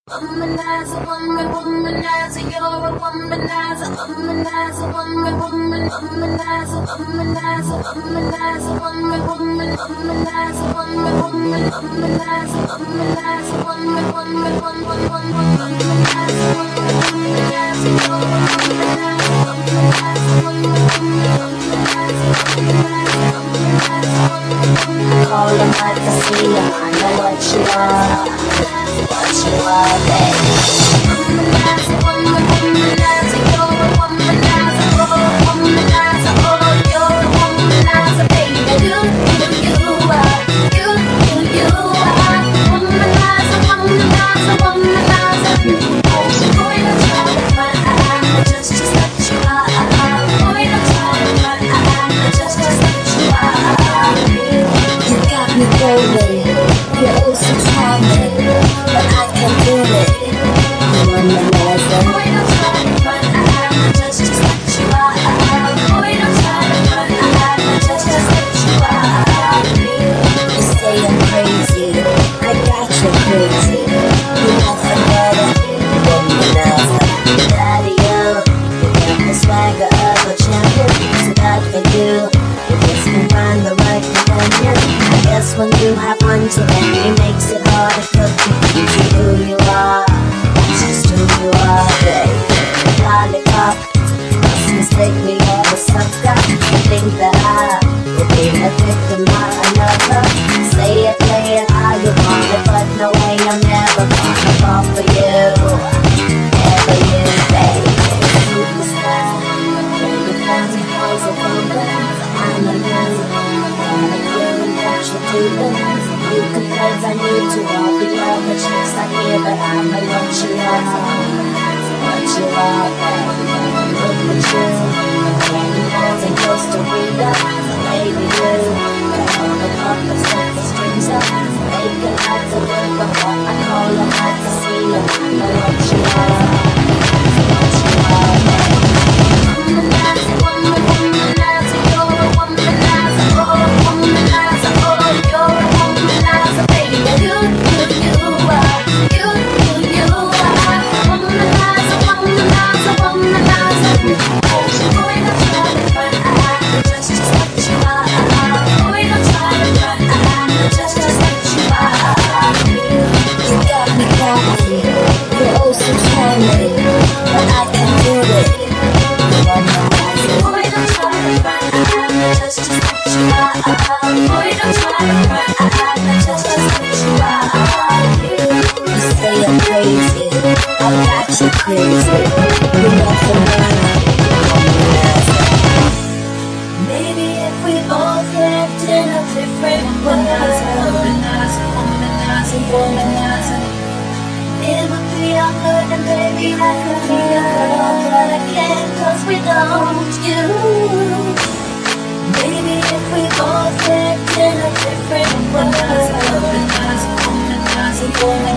Womanizer, woman, womanizer, you're a womanizer, womanizer, woman, woman, womanizer, womanizer, womanizer, woman, woman, womanizer, woman, woman, womanizer, womanizer, woman, woman, womanizer, womanizer, you're a womanizer, call them like I see ya, I know what you are, baby. Womanizer, woman, womanizer, you're a womanizer, oh, womanizer, oh, you're a womanizer, baby. You are, you are. Womanizer, womanizer, womanizer. Boy, don't try to front, just let you are. Boy, don't try to front, just let you are. You got me going, you're oh so charming, but I can't do it. Womanizer. Boy, don't try to front, just let you are. Boy, don't try to front, just let you are. You say I'm crazy, I got you crazy. You're nothing but a womanizer. Daddy, you got the swagger of a champion. So that for you, you just can find the right companion. I guess when you have one too many, it makes it harder for you to who you are. That's just who you are, baby. Lollipop, must mistake me all the sucker. You think that I will be a victim of another. Say it, play it how you want it, but no way I'm never gonna fall for you. Never you, baby. Superstar, baby, fancy clothes are broken. I'm a loser, gotta feel that you do things. You confess I need to all the other chicks I hear, but I'm a what you are, baby. Look at you, womanizer in Costa Rica, baby you. Got all the puppets that the strings up, make it hard to work, but what I call them hard to see you. I know what you are, baby. Womanizer, woman, womanizer, you're a womanizer, oh, womanizer, oh, you're a womanizer, baby. You are, you are. Womanizer, womanizer, womanizer. Boy, don't try to front, just let you are. Boy, don't try to front, just let you are. You got me crazy, you're oh so charming, but I can't do it. Boy, don't try to front, just let you are. Boy, don't try to front, just let you are. You say I'm crazy, I got you crazy. You're nothing but a womanizer. Maybe if we both lived in a different world, womanizer, it would be all good and baby I could be a girl, but I can't 'cause without you. Maybe if we both lived in a different world, womanizer,